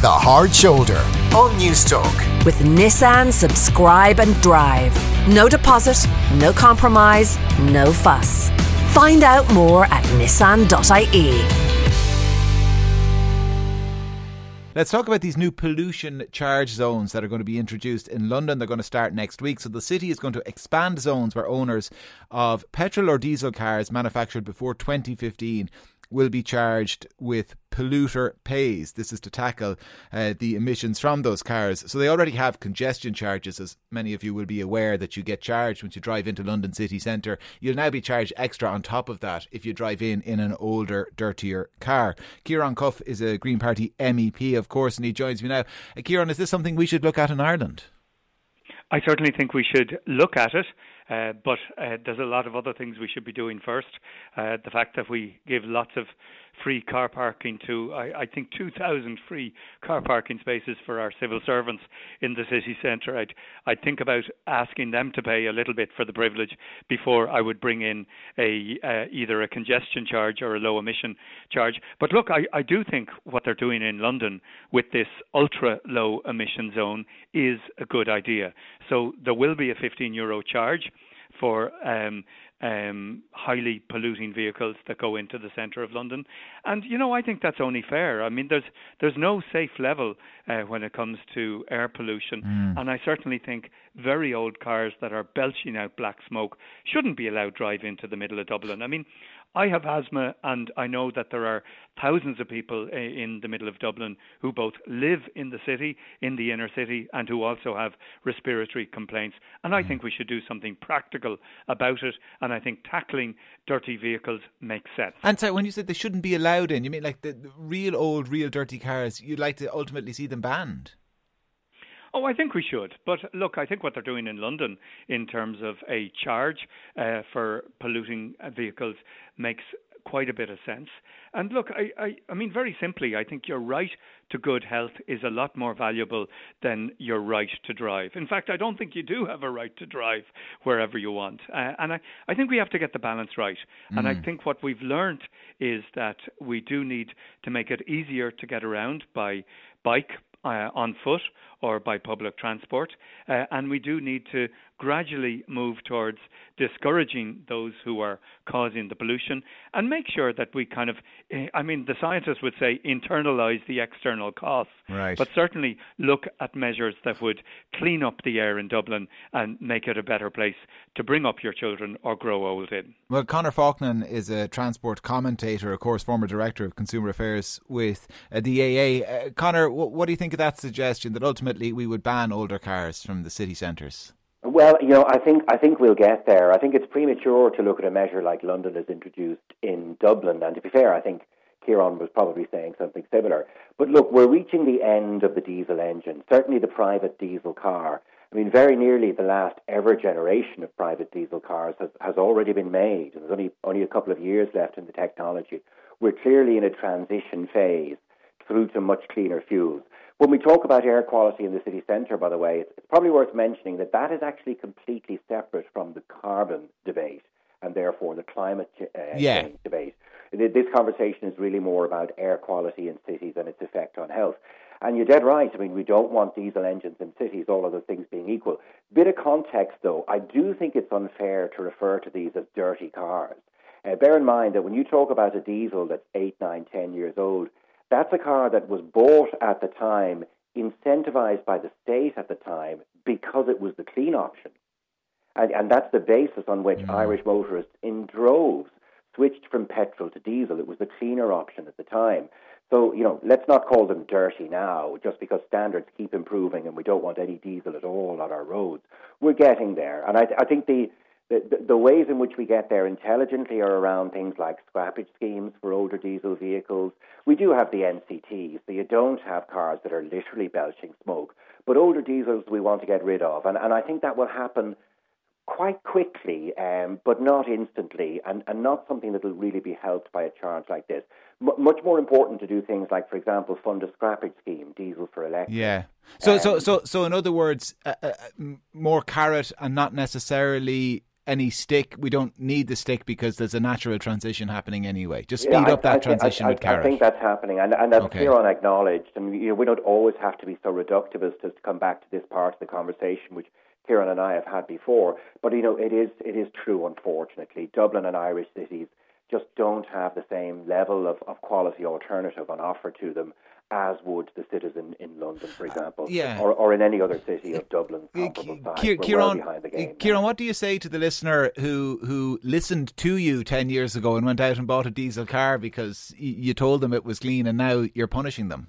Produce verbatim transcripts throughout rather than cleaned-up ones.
The Hard Shoulder on Newstalk. With Nissan Subscribe and Drive. No deposit, no compromise, no fuss. Find out more at nissan dot I E. Let's talk about these new pollution charge zones that are going to be introduced in London. They're going to start next week. So the city is going to expand zones where owners of petrol or diesel cars manufactured before twenty fifteen will be charged with polluter pays. This is to tackle uh, the emissions from those cars. So they already have congestion charges, as many of you will be aware, that you get charged when you drive into London city centre. You'll now be charged extra on top of that if you drive in in an older, dirtier car. Kieran Cuff is a Green Party M E P, of course, and he joins me now. Uh, Kieran, is this something we should look at in Ireland? I certainly think we should look at it, uh, but uh, there's a lot of other things we should be doing first. Uh, the fact that we give lots of free car parking to, I, I think, two thousand free car parking spaces for our civil servants in the city centre. I'd, I'd think about asking them to pay a little bit for the privilege before I would bring in a uh, either a congestion charge or a low emission charge. But look, I, I do think what they're doing in London with this ultra low emission zone is a good idea. So there will be a fifteen euro charge for um, um, highly polluting vehicles that go into the centre of London. And, you know, I think that's only fair. I mean, there's there's no safe level uh, when it comes to air pollution. Mm. And I certainly think very old cars that are belching out black smoke shouldn't be allowed drive into the middle of Dublin. I mean, I have asthma, and I know that there are thousands of people in the middle of Dublin who both live in the city, in the inner city, and who also have respiratory complaints. And I think we should do something practical about it, and I think tackling dirty vehicles makes sense. And so when you said they shouldn't be allowed in, you mean like the, the real old, real dirty cars, you'd like to ultimately see them banned? Oh, I think we should. But look, I think what they're doing in London in terms of a charge uh, for polluting vehicles makes quite a bit of sense. And look, I, I, I mean, very simply, I think your right to good health is a lot more valuable than your right to drive. In fact, I don't think you do have a right to drive wherever you want. Uh, and I, I think we have to get the balance right. Mm. And I think what we've learned is that we do need to make it easier to get around by bike, Uh, on foot or by public transport, uh, and we do need to gradually move towards discouraging those who are causing the pollution and make sure that we kind of, I mean, the scientists would say internalise the external costs, right. But certainly look at measures that would clean up the air in Dublin and make it a better place to bring up your children or grow old in. Well, Conor Faulkner is a transport commentator, of course, former Director of Consumer Affairs with uh, the A A. Uh, Conor, what, what do you think of that suggestion that ultimately we would ban older cars from the city centres? Well, you know, I think I think we'll get there. I think it's premature to look at a measure like London has introduced in Dublin. And to be fair, I think Kieran was probably saying something similar. But look, we're reaching the end of the diesel engine, certainly the private diesel car. I mean, very nearly the last ever generation of private diesel cars has, has already been made. There's only, only a couple of years left in the technology. We're clearly in a transition phase through to much cleaner fuels. When we talk about air quality in the city centre, by the way, it's, it's probably worth mentioning that that is actually completely separate from the carbon debate and therefore the climate ch- uh, yeah. change debate. This conversation is really more about air quality in cities and its effect on health. And you're dead right. I mean, we don't want diesel engines in cities, all other things being equal. Bit of context, though. I do think it's unfair to refer to these as dirty cars. Uh, bear in mind that when you talk about a diesel that's eight, nine, ten years old, that's a car that was bought at the time, incentivized by the state at the time, because it was the clean option. And, and that's the basis on which mm. Irish motorists in droves switched from petrol to diesel. It was the cleaner option at the time. So, you know, let's not call them dirty now just because standards keep improving and we don't want any diesel at all on our roads. We're getting there. And I, I think the, the, the ways in which we get there intelligently are around things like scrappage schemes for older diesel vehicles. We do have the N C Ts, so you don't have cars that are literally belching smoke. But older diesels we want to get rid of. And, and I think that will happen quite quickly, um, but not instantly, and, and not something that will really be helped by a charge like this. M- much more important to do things like, for example, fund a scrappage scheme, diesel for electric. Yeah. So, um, so, so, so, in other words, uh, uh, more carrot and not necessarily any stick. We don't need the stick because there's a natural transition happening anyway. Just speed yeah, up that I, I transition I, with I, carrot. I think that's happening, and, and that's okay. Kieran acknowledged. And you know, we don't always have to be so reductive as to come back to this part of the conversation, which Kieran and I have had before. But you know, it is it is true. Unfortunately, Dublin and Irish cities just don't have the same level of, of quality alternative on offer to them as would the citizen in London, for example, yeah. or, or in any other city of Dublin. Comparable size. We're Kieran, well behind the game. Kieran, what do you say to the listener who who listened to you ten years ago and went out and bought a diesel car because you told them it was clean, and now you're punishing them?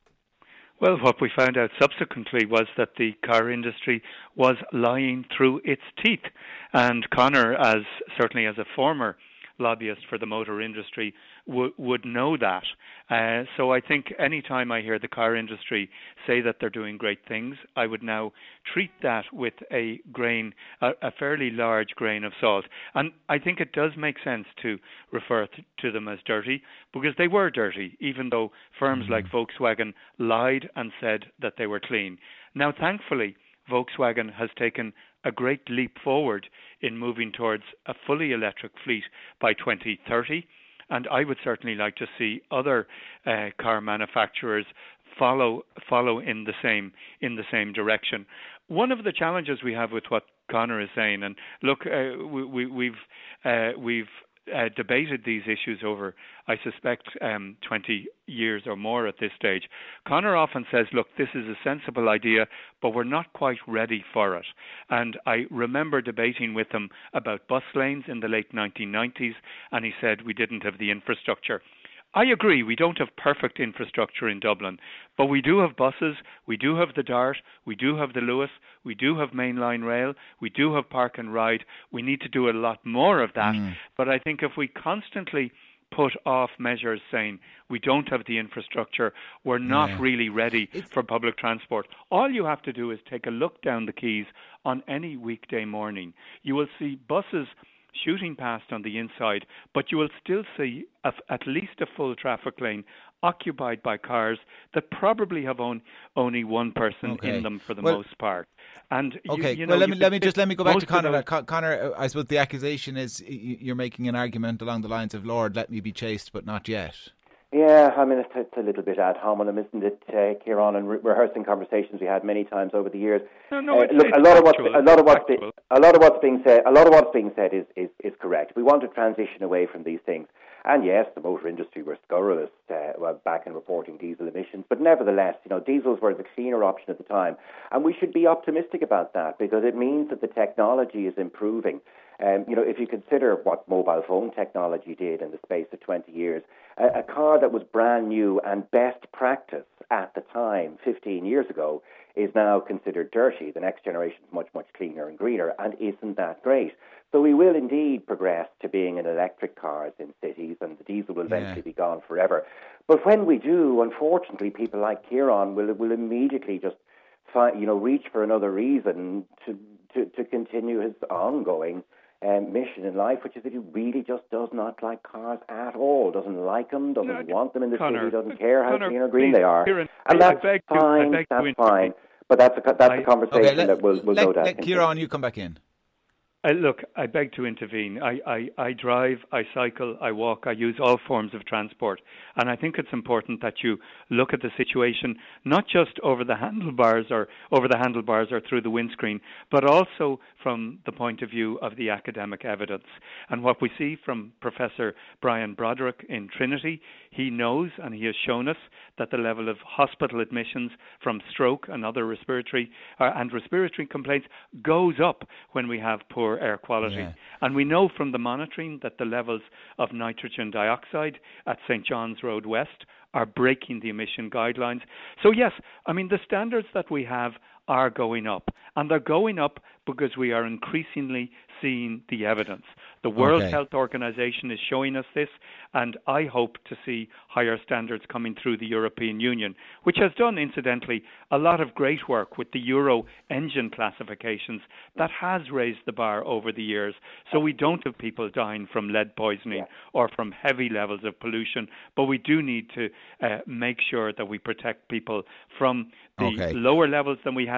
Well, what we found out subsequently was that the car industry was lying through its teeth. And Conor, as certainly as a former lobbyist for the motor industry, w- would know that. Uh, so I think any time I hear the car industry say that they're doing great things, I would now treat that with a grain, a, a fairly large grain of salt. And I think it does make sense to refer th- to them as dirty, because they were dirty, even though firms mm-hmm. like Volkswagen lied and said that they were clean. Now, thankfully, Volkswagen has taken a great leap forward in moving towards a fully electric fleet by twenty thirty. And I would certainly like to see other uh, car manufacturers follow follow in the same in the same direction. One of the challenges we have with what Conor is saying, and look, uh, we, we, we've uh, we've uh, debated these issues over, I suspect, um, twenty years or more at this stage. Conor often says, look, this is a sensible idea, but we're not quite ready for it. And I remember debating with him about bus lanes in the late nineteen nineties, and he said we didn't have the infrastructure. I agree, we don't have perfect infrastructure in Dublin, but we do have buses, we do have the DART, we do have the Luas, we do have mainline rail, we do have park and ride. We need to do a lot more of that. Mm. But I think if we constantly put off measures saying we don't have the infrastructure, we're not yeah. really ready it's... for public transport. All you have to do is take a look down the quays on any weekday morning. You will see buses shooting past on the inside, but you will still see a, at least a full traffic lane occupied by cars that probably have on, only one person okay. in them for the well, most part. And you, okay, you know, well, let me let me just let me go back to Conor. Those... Con- Conor, I suppose the accusation is you're making an argument along the lines of, Lord, let me be chaste, but not yet. Yeah, I mean, it's, it's a little bit ad hominem, isn't it, uh, Kieran? And re- rehearsing conversations we had many times over the years. No, no, uh, it's, look, it's a lot factual. of what's a lot of what's be, a lot of what's being said, a lot of what's being said is, is, is correct. We want to transition away from these things. And yes, the motor industry were scurrilous uh, well, back in reporting diesel emissions, but nevertheless, you know, diesels were the cleaner option at the time, and we should be optimistic about that because it means that the technology is improving. Um, you know, if you consider what mobile phone technology did in the space of twenty years, a, a car that was brand new and best practice at the time, fifteen years ago, is now considered dirty. The next generation is much, much cleaner and greener, and isn't that great? So we will indeed progress to being in electric cars in cities, and the diesel will eventually yeah. be gone forever. But when we do, unfortunately, people like Kieran will will immediately just find, you know, reach for another reason to to, to continue his ongoing Um, mission in life, which is that he really just does not like cars at all, doesn't like them, doesn't no, want them in the Conor, city, doesn't care how Conor, clean or green please, they are. Kieran, and I, that's I fine, to, that's fine. But that's a, that's I, a conversation okay, let, that will will let, no doubt let Kieran, you come back in. Uh, look, I beg to intervene. I, I, I drive, I cycle, I walk, I use all forms of transport. And I think it's important that you look at the situation, not just over the handlebars or over the handlebars or through the windscreen, but also from the point of view of the academic evidence. And what we see from Professor Brian Broderick in Trinity, he knows and he has shown us that the level of hospital admissions from stroke and other respiratory uh, and respiratory complaints goes up when we have poor air quality. Yeah. And we know from the monitoring that the levels of nitrogen dioxide at Saint John's Road West are breaking the emission guidelines. So yes, I mean, the standards that we have are going up, and they're going up because we are increasingly seeing the evidence. The World okay. Health Organization is showing us this, and I hope to see higher standards coming through the European Union, which has done, incidentally, a lot of great work with the Euro engine classifications that has raised the bar over the years, so we don't have people dying from lead poisoning yeah. or from heavy levels of pollution, but we do need to uh, make sure that we protect people from the okay. lower levels than we had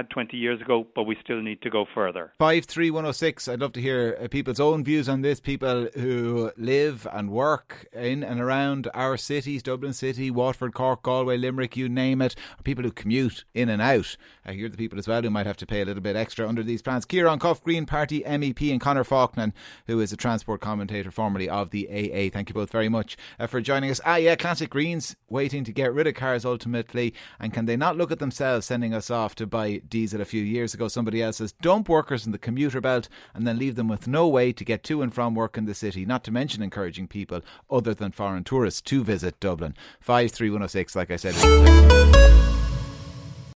had twenty years ago, but we still need to go further. five three one oh six, I'd love to hear uh, people's own views on this. People who live and work in and around our cities, Dublin City, Waterford, Cork, Galway, Limerick, you name it. Or people who commute in and out. I hear the people as well who might have to pay a little bit extra under these plans. Ciarán Cuffe, Green Party M E P, and Conor Faulkner, who is a transport commentator formerly of the A A. Thank you both very much uh, for joining us. Ah yeah, Classic Greens waiting to get rid of cars ultimately, and can they not look at themselves sending us off to buy diesel a few years ago? Somebody else says dump workers in the commuter belt and then leave them with no way to get to and from work in the city, not to mention encouraging people other than foreign tourists to visit Dublin. five three one oh six, like I said.